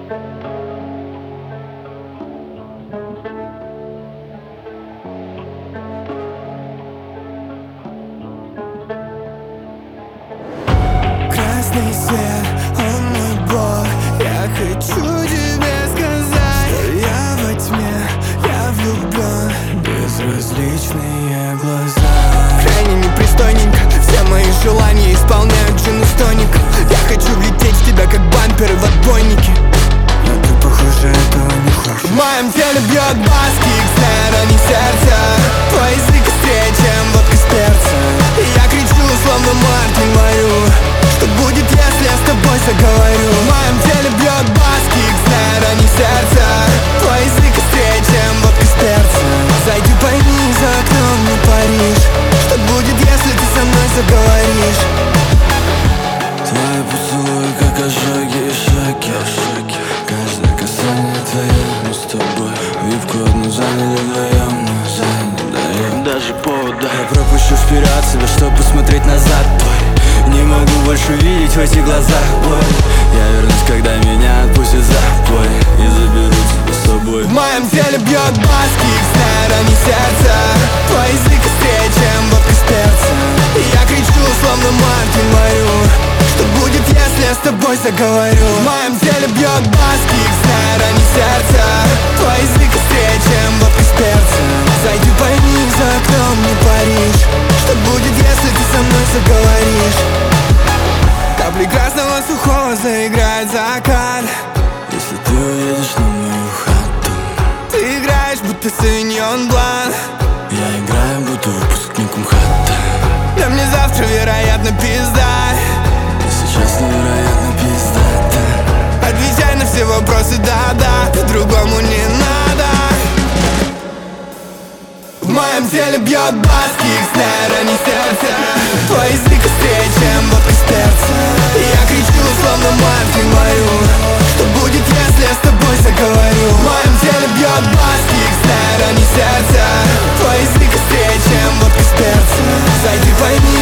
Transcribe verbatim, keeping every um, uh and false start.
Красный свет, он мой бог. Я хочу тебе сказать, что я во тьме, я влюблен. Безразличные глаза. Крайне непристойненько, все мои желания исполняют джин из тоника. Я хочу влететь в тебя, как бамперы в отбойнике. Но ты, похоже, этого не хочешь. В моем теле бьет бас, кикснет, а не сердце. Твой язык острее, чем водка с перцем. И я кричу, словно Мартин Варю. Что будет, если я с тобой заговорю? В моем теле бьет бас, кикснет, а не сердце. Твой язык острее, чем водка с перцем. Зайди, пойми, за окном не Париж. Что будет, если ты со мной заговоришь? Твои поцелуи, как ожоги и шоки. Каждое касание твое, мы с тобой випку одну заняли вдвоем, но заняли даем даже повода. Я пропущу вперед себя, чтобы посмотреть назад. Твой, не могу больше видеть в этих глазах боль. Я вернусь, когда меня отпустят за бой и заберу тебя с собой. В моем теле бьет бас, кикснет, а не сердце. Твой язык острее, чем водка с перцем. И я кричу, словно Мартин Варю. Что будет, если я с тобой заговорю? В моем теле бьет бас, кикснет, а не сердце. Твой язык острее, чем водка с перцем. Зайди, пойми, за окном не Париж. Что будет, если ты со мной заговоришь? Капли красного сухого заиграет закат. Если ты уедешь на мою хату, ты играешь, будто Савиньон Блан. я играю, будто выпускник МХАТа. Да мне завтра, вероятно, пизда. И сейчас невероятно пиздата. Отвечай на все вопросы, да-да, по-другому не надо. В моем теле бьет бас, кикснет, а не сердце. Твой язык острее, чем водка с перцем. И я кричу, словно Мартин Варю. Что будет, если я с тобой заговорю? В моем теле бьет бас, кикснет, а не сердце. Твой язык острее, чем водка с перцем. Зайди, пойми,